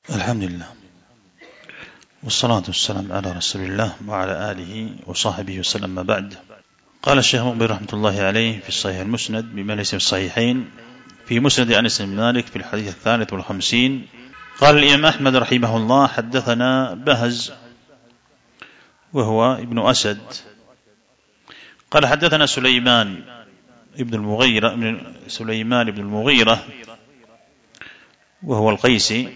الحمد لله والصلاة والسلام على رسول الله وعلى آله وصحبه وسلم. ما بعد، قال الشيخ مقبل رحمة الله عليه في الصحيح المسند بما ليس في الصحيحين في مسند أنس بن مالك في الحديث 53، قال الإمام أحمد رحمه الله: حدثنا بهز وهو ابن أسد قال حدثنا سليمان بن المغيرة وهو القيسي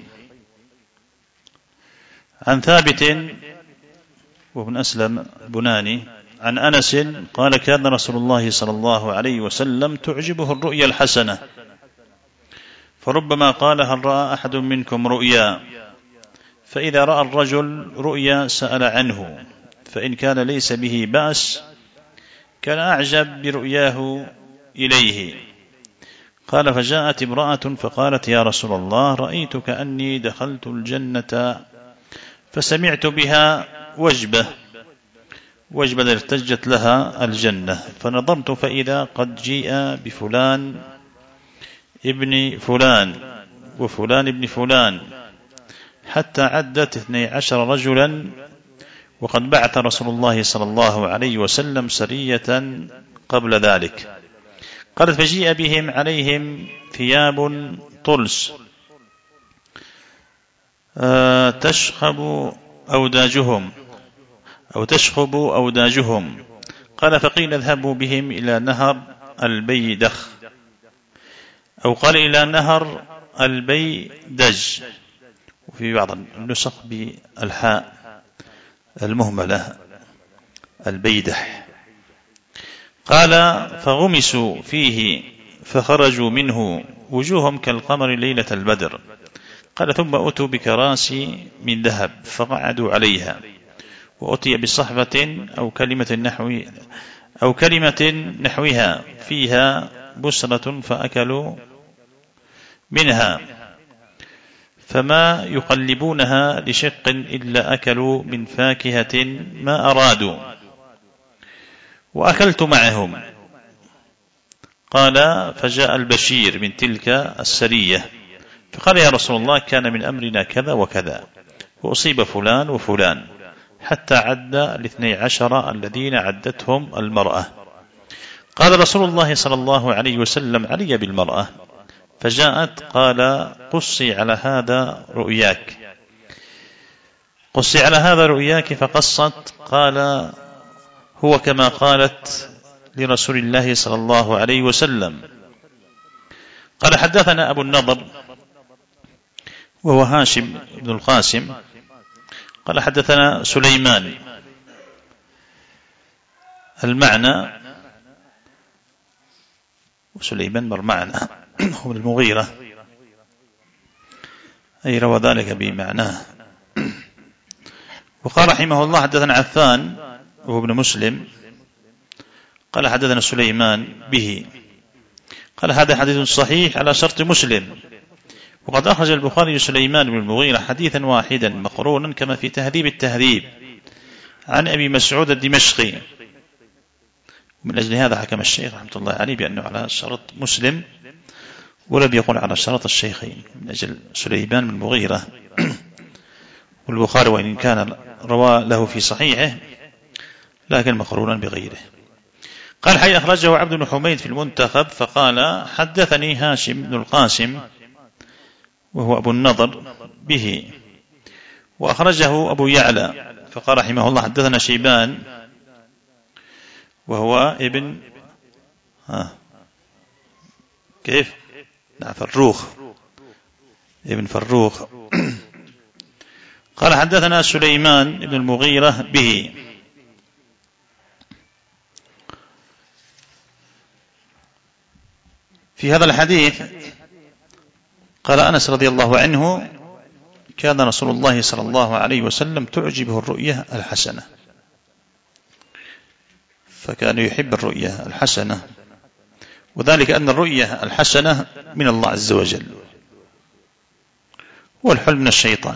عن ثابت وابن أسلم بناني عن أنس قال: كان رسول الله صلى الله عليه وسلم تعجبه الرؤيا الحسنة، فربما قال: هل رأى أحد منكم رؤيا؟ فإذا رأى الرجل رؤيا سأل عنه، فإن كان ليس به بأس كان أعجب برؤياه إليه. قال: فجاءت امرأة فقالت: يا رسول الله، رأيت كأني دخلت الجنة فسمعت بها وجبة ارتجت لها الجنة، فنظرت فإذا قد جيء بفلان ابن فلان وفلان ابن فلان، حتى عدت 12 رجلا، وقد بعث رسول الله صلى الله عليه وسلم سرية قبل ذلك. قالت: فجيء بهم عليهم ثياب طلس تشخب أوداجهم. قال: فقيل: اذهبوا بهم إلى نهر البيدخ، أو قال إلى نهر البيدج، وفي بعض النسخ بالحاء المهملة البيدح. قال: فغمسوا فيه فخرجوا منه وجوههم كالقمر ليلة البدر. قال: ثم أتوا بكراسي من ذهب فقعدوا عليها، وأتي بصحبة أو كلمة نحوها فيها بسرة فأكلوا منها، فما يقلبونها لشق إلا أكلوا من فاكهة ما أرادوا، وأكلت معهم. قال: فجاء البشير من تلك السرية فقال: يا رسول الله، كان من أمرنا كذا وكذا، وأصيب فلان وفلان، حتى عد 12 الذين عدتهم المرأة. قال رسول الله صلى الله عليه وسلم: علي بالمرأة. فجاءت قال: قصي على هذا رؤياك. فقصت. قال: هو كما قالت لرسول الله صلى الله عليه وسلم. قال: حدثنا أبو النضر وهو هاشم بن القاسم قال: حدثنا سليمان. المعنى وسليمان مرمعنى هو المغيرة، أي روى ذلك بمعناه. وقال رحمه الله: حدثنا عفان وهو ابن مسلم قال: حدثنا سليمان به. قال: هذا حديث صحيح على شرط مسلم. وقد أخرج البخاري سليمان بن المغيرة حديثا واحدا مقرونا كما في تهذيب التهذيب عن أبي مسعود الدمشقي. من أجل هذا حكم الشيخ رحمة الله عليه بأنه على شرط مسلم، ولم يقل على شرط الشيخين، من أجل سليمان بن المغيرة. والبخاري وإن كان روى له في صحيحه لكن مقرونا بغيره. قال: حي أخرجه عبد بن حميد في المنتخب فقال: حدثني هاشم بن القاسم وهو أبو النضر به. وأخرجه أبو يعلى فقال رحمه الله: حدثنا شيبان وهو ابن فروخ ابن فروخ قال: حدثنا سليمان بن المغيرة به. في هذا الحديث قال أنس رضي الله عنه: كان رسول الله صلى الله عليه وسلم تعجبه الرؤية الحسنة، فكان يحب الرؤية الحسنة، وذلك أن الرؤية الحسنة من الله عز وجل، والحلم من الشيطان.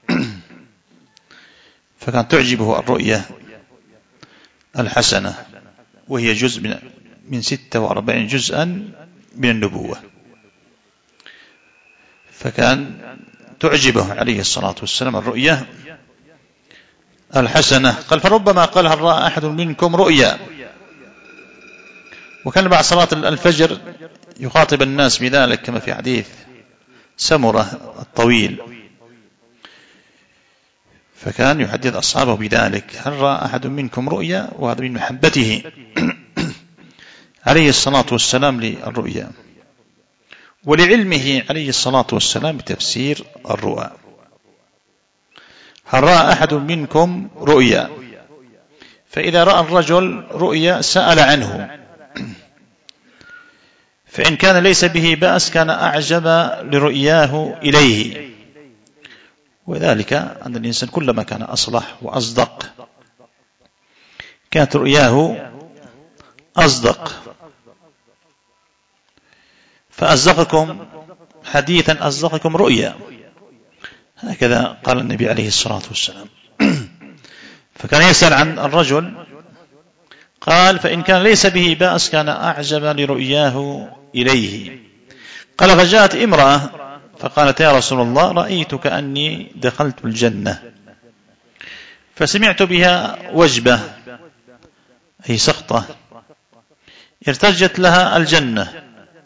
فكان تعجبه الرؤية الحسنة، وهي جزء من 46 جزءا من النبوة، فكان تعجبه عليه الصلاة والسلام الرؤية الحسنة. قال فربما قال هل رأى أحد منكم رؤيا. وكان بعد صلاة الفجر يخاطب الناس بذلك كما في حديث سمرة الطويل، فكان يحدث أصحابه بذلك هل رأى أحد منكم رؤيا، وهذا من محبته عليه الصلاة والسلام للرؤيا ولعلمه عليه الصلاة والسلام بتفسير الرؤى. هل رأى أحد منكم رؤيا، فإذا رأى الرجل رؤيا سأل عنه، فإن كان ليس به بأس كان أعجب لرؤياه إليه. وذلك أن الإنسان كلما كان أصلح وأصدق كانت رؤياه أصدق. فأصدقكم حديثا أصدقكم رؤيا، هكذا قال النبي عليه الصلاة والسلام. فكان يسأل عن الرجل، قال فإن كان ليس به بأس كان أعجب لرؤياه إليه. قال فجاءت امرأة فقالت يا رسول الله رأيت كأني دخلت الجنة، فسمعت بها وجبة أي سخطة ارتجت لها الجنة،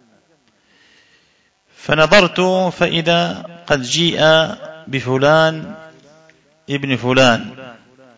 فنظرت فإذا قد جيء بفلان ابن فلان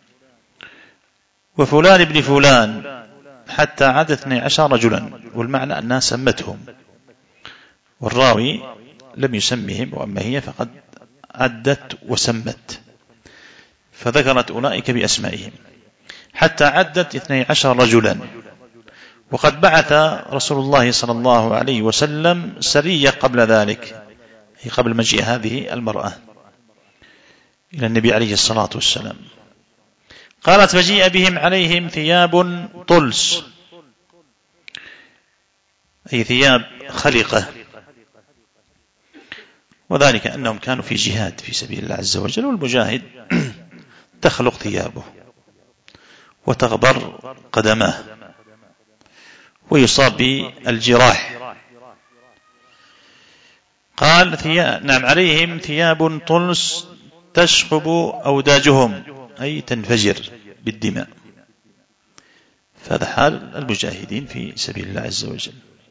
وفلان ابن فلان حتى عاد 12 رجلا، والمعنى أنها سمتهم والراوي لم يسمهم، وأما هي فقد عدت وسمت فذكرت أولئك بأسمائهم حتى عدت 12 رجلا. وقد بعث رسول الله صلى الله عليه وسلم سرية قبل ذلك، أي قبل مجيء هذه المرأة إلى النبي عليه الصلاة والسلام. قالت فجيء بهم عليهم ثياب طلس أي ثياب خلقة، وذلك أنهم كانوا في جهاد في سبيل الله عز وجل، والمجاهد تخلق ثيابه وتغبر قدماه ويصاب بالجراح. قال نعم عليهم ثياب طلس تشخب أوداجهم أي تنفجر بالدماء. فهذا حال المجاهدين في سبيل الله عز وجل.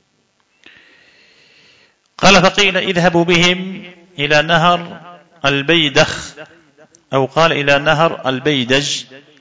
قال فقيل اذهبوا بهم إلى نهر البيدخ، أو قال إلى نهر البيدج،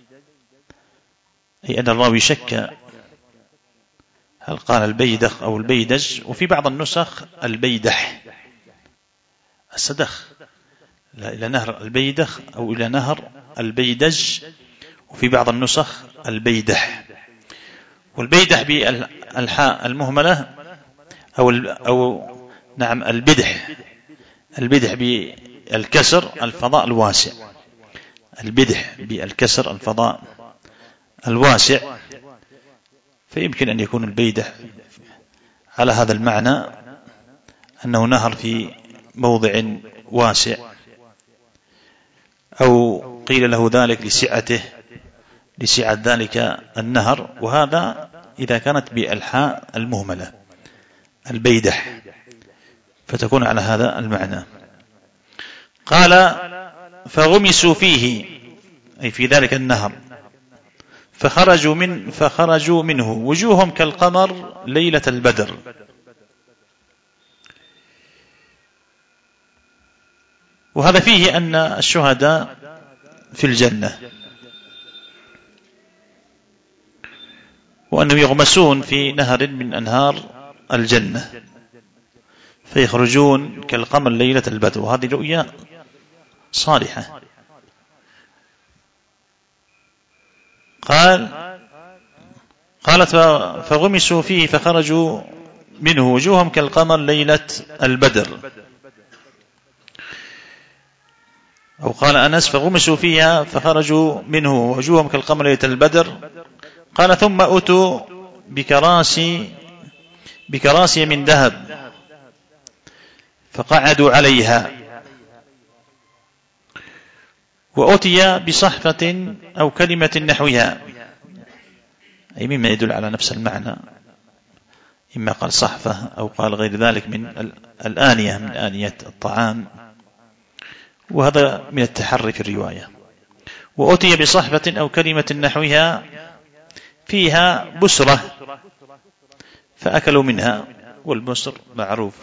أي أن الراوي شك هل قال البيدخ أو البيدج، وفي بعض النسخ البيدح السدخ، لا إلى نهر البيدخ أو إلى نهر البيدج، وفي بعض النسخ البيدح. والبيدح بالحاء المهملة أو نعم البدح بالكسر الفضاء الواسع، البدح بالكسر الفضاء الواسع، فيمكن أن يكون البيدح على هذا المعنى أنه نهر في موضع واسع، أو قيل له ذلك لسعة ذلك النهر، وهذا إذا كانت بالحاء المهملة البيدح فتكون على هذا المعنى. قال فغمسوا فيه أي في ذلك النهر فخرجوا منه وجوههم كالقمر ليلة البدر. وهذا فيه أن الشهداء في الجنة، وأنهم يغمسون في نهر من أنهار الجنة فيخرجون كالقمر ليلة البدر، وهذه رؤيا صالحة. قالت فغمسوا فيه فخرجوا منه وجوههم كالقمر ليلة البدر، أو قال أنس فغمسوا فيها فخرجوا منه وجوههم كالقمر ليلة البدر. قال ثم أتوا بكراسي من ذهب فقعدوا عليها، وأتي بصحفة أو كلمة نحوها، أي مما يدل على نفس المعنى، إما قال صحفة أو قال غير ذلك من الآنية من آنية الطعام، وهذا من التحري في الرواية. وأتي بصحفة أو كلمة نحوها فيها بسرة فأكلوا منها، والبسر معروف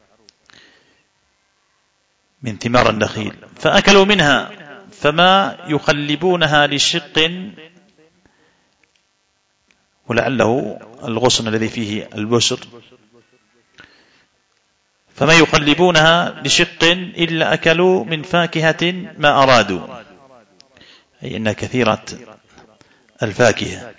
من ثمار النخيل، فأكلوا منها فما يقلبونها لشق، ولعله الغصن الذي فيه البسر، فما يقلبونها لشق إلا أكلوا من فاكهة ما أرادوا، أي أنها كثيرة الفاكهة.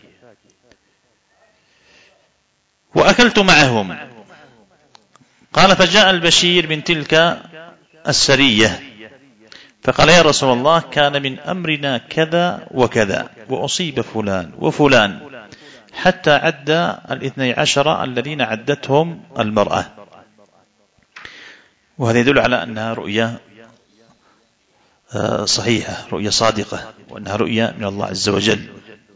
وأكلت معهم. قال فجاء البشير من تلك السرية فقال يا رسول الله كان من أمرنا كذا وكذا وأصيب فلان وفلان، حتى عد 12 الذين عدتهم المرأة. وهذا يدل على أنها رؤيا صحيحة، رؤيا صادقة، وأنها رؤيا من الله عز وجل،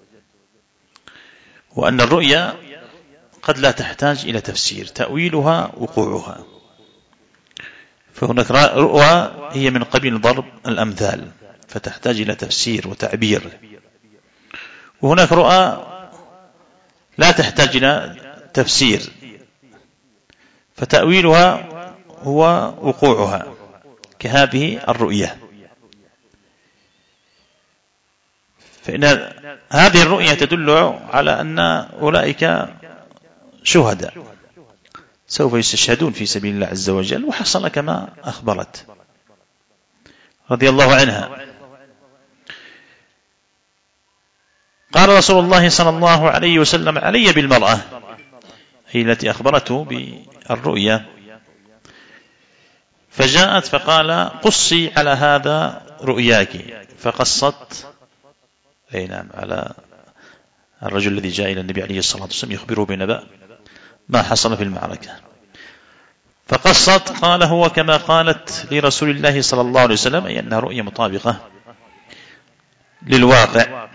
وأن الرؤيا قد لا تحتاج إلى تفسير، تأويلها وقوعها. فهناك رؤى هي من قبيل ضرب الأمثال فتحتاج إلى تفسير وتعبير، وهناك رؤى لا تحتاج إلى تفسير فتأويلها هو وقوعها، كهذه الرؤية. فإن هذه الرؤية تدل على أن أولئك شهداء سوف يستشهدون في سبيل الله عز وجل، وحصل كما أخبرت رضي الله عنها. قال رسول الله صلى الله عليه وسلم علي بالمرأة، هي التي أخبرته بالرؤيا، فجاءت فقال قصي على هذا رؤياك، فقصت نعم على الرجل الذي جاء إلى النبي عليه الصلاة والسلام يخبره بنبأ ما حصل في المعركة، فقصت. قال هو كما قالت لرسول الله صلى الله عليه وسلم، أي أنها رؤية مطابقة للواقع.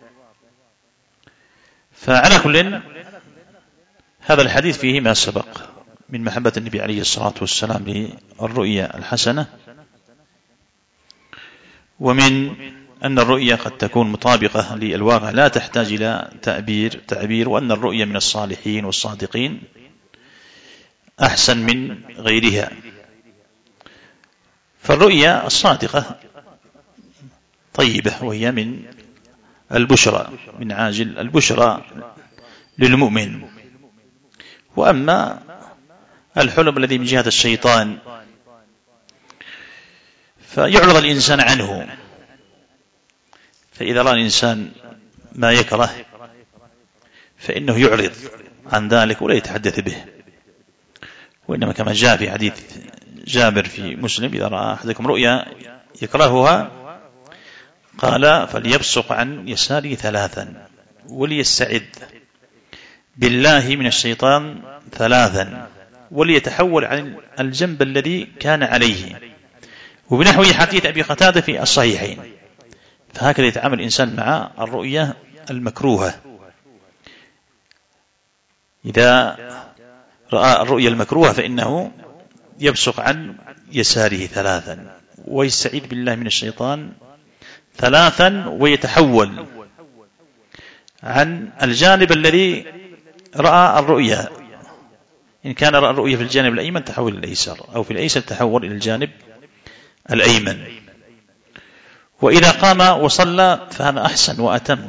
فعلى كل هذا الحديث فيه ما سبق من محبة النبي عليه الصلاة والسلام للرؤيا الحسنة، ومن أن الرؤيا قد تكون مطابقة للواقع لا تحتاج إلى تعبير، وأن الرؤيا من الصالحين والصادقين أحسن من غيرها. فالرؤيا الصادقة طيبة، وهي من البشرى، من عاجل البشرى للمؤمن. وأما الحلم الذي من جهة الشيطان فيعرض الإنسان عنه، فإذا رأى الإنسان ما يكره فإنه يعرض عن ذلك ولا يتحدث به، وإنما كما جاء في حديث جابر في مسلم إذا رأى أحدكم رؤيا يكرهها قال فليبصق عن يساره 3 وليستعذ بالله من الشيطان 3 وليتحول عن الجنب الذي كان عليه، وبنحو حديث أبي قتادة في الصحيحين. فهكذا يتعامل الإنسان مع الرؤية المكروهة. إذا رأى الرؤية المكروهة فإنه يبصق عن يساره 3 ويستعيذ بالله من الشيطان 3 ويتحول عن الجانب الذي رأى الرؤيا. إن كان رأى الرؤيا في الجانب الأيمن تحول إلى الأيسر، أو في الأيسر تحول إلى الجانب الأيمن. وإذا قام وصلى فهذا أحسن وأتم،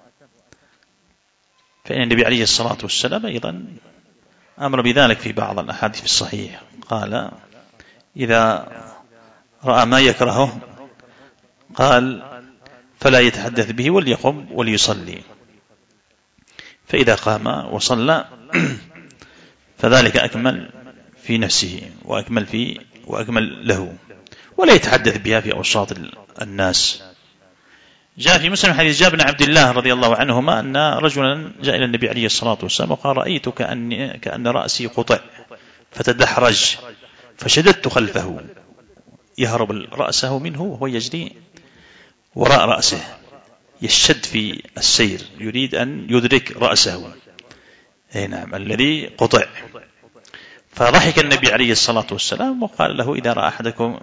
فإن النبي عليه الصلاة والسلام أيضا أمر بذلك في بعض الأحاديث الصحيح، قال إذا رأى ما يكرهه قال فلا يتحدث به وليقم وليصلي، فإذا قام وصلى فذلك أكمل في نفسه وأكمل له، ولا يتحدث بها في أوساط الناس. جاء في مسلم حديث جابر بن عبد الله رضي الله عنهما أن رجلا جاء إلى النبي عليه الصلاة والسلام وقال رأيت كأن رأسي قطع فتدحرج فشددت خلفه يهرب رأسه منه وهو يجري وراء رأسه، يشد في السير يريد أن يدرك رأسه نعم الذي قطع. فضحك النبي عليه الصلاة والسلام وقال له إذا رأى أحدكم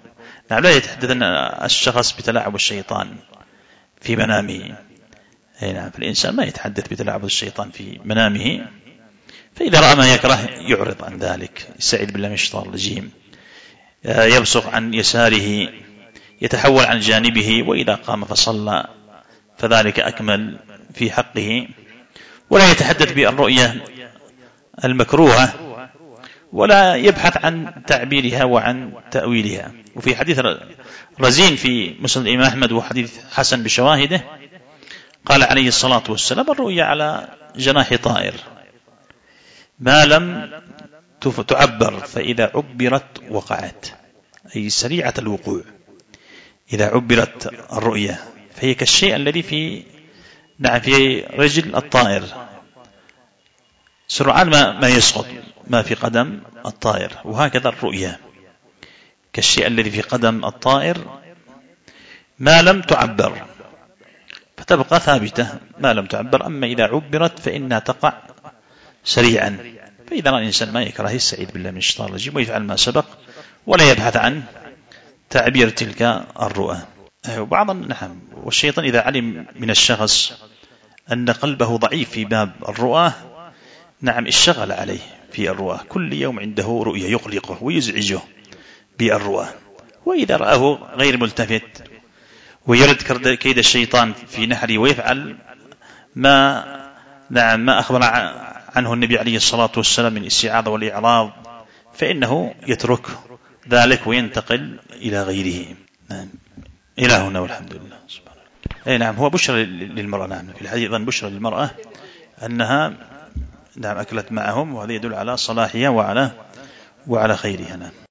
نعم لا يتحدث أن الشخص بتلاعب الشيطان في منامه. نعم فالإنسان ما يتحدث بتلاعب الشيطان في منامه، فإذا رأى ما يكره يعرض عن ذلك، يستعيذ بالله من الشيطان الرجيم، يبصق عن يساره، يتحول عن جانبه، وإذا قام فصلى فذلك أكمل في حقه. ولا يتحدث بالرؤية المكروهة، ولا يبحث عن تعبيرها وعن تأويلها. وفي حديث رزين في مسند الإمام أحمد وحديث حسن بشواهده قال عليه الصلاة والسلام: الرؤيا على جناح طائر ما لم تعبر، فإذا عبرت وقعت، أي سريعة الوقوع. إذا عبرت الرؤيا فهي كالشيء الذي في رجل الطائر، سرعان ما يسقط ما في قدم الطائر. وهكذا الرؤيا كالشيء الذي في قدم الطائر ما لم تعبر، فتبقى ثابتة ما لم تعبر. أما إذا عبرت فإنها تقع سريعا. فإذا رأى الإنسان ما يكره يستعيذ بالله من الشيطان الرجيم ويفعل ما سبق، ولا يبحث عن تعبير تلك الرؤى. وبعضا نعم، والشيطان إذا علم من الشخص أن قلبه ضعيف في باب الرؤى، نعم اشتغل عليه في الرؤى، كل يوم عنده رؤية يقلقه ويزعجه بالرؤى. وإذا رآه غير ملتفت ويرد كيد الشيطان في نحره ويفعل ما أخبر عنه النبي عليه الصلاة والسلام من الاستعاذة والإعراض، فإنه يترك ذلك وينتقل إلى غيره. نعم إلى هنا والحمد لله سبحانه. أي نعم، هو بشرى للمرأة. نعم في الحديث أيضا بشرى للمرأة أنها نعم أكلت معهم، وهذا يدل على صلاحها وعلى خيرها. نعم.